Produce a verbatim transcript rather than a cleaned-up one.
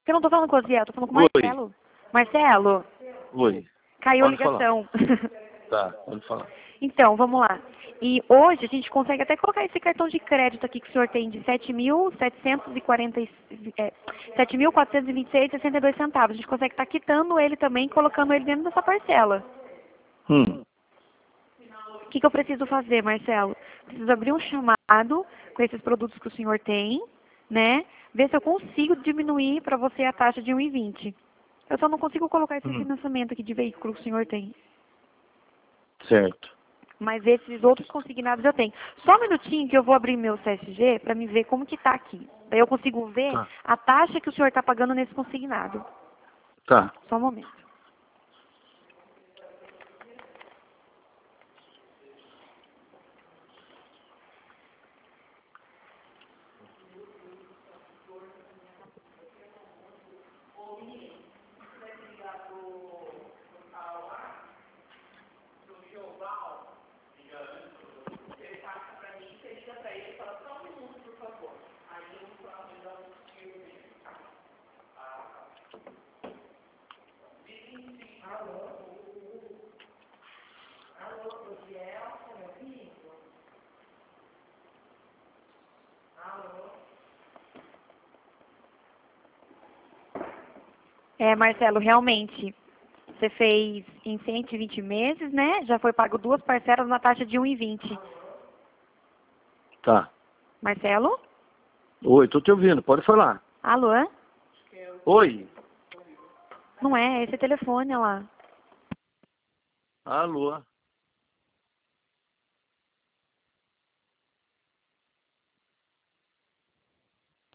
Eu não tô falando com o Osiel, tô falando com o Oi. Marcelo. Marcelo, Oi. caiu a Pode falar. ligação. Tá, pode falar. Então, vamos lá. E hoje a gente consegue até colocar esse cartão de crédito aqui que o senhor tem de sete mil setecentos e quarenta e é, sete mil quatrocentos e vinte e seis reais e sessenta e dois centavos. A gente consegue estar quitando ele também, colocando ele dentro dessa parcela. Hum. O que, que eu preciso fazer, Marcelo? Preciso abrir um chamado com esses produtos que o senhor tem, né? Ver se eu consigo diminuir para você a taxa de um e vinte. Eu só não consigo colocar esse Hum. financiamento aqui de veículo que o senhor tem. Certo. Mas esses outros consignados eu tenho. Só um minutinho que eu vou abrir meu C S G para me ver como que está aqui. Daí eu consigo ver Tá. a taxa que o senhor está pagando nesse consignado. Tá. Só um momento. É, Marcelo, realmente, você fez em cento e vinte meses, né? Já foi pago duas parcelas na taxa de um e vinte. Tá. Marcelo? Oi, tô te ouvindo, pode falar. Alô? Oi. Não é, esse é telefone, olha lá. Alô.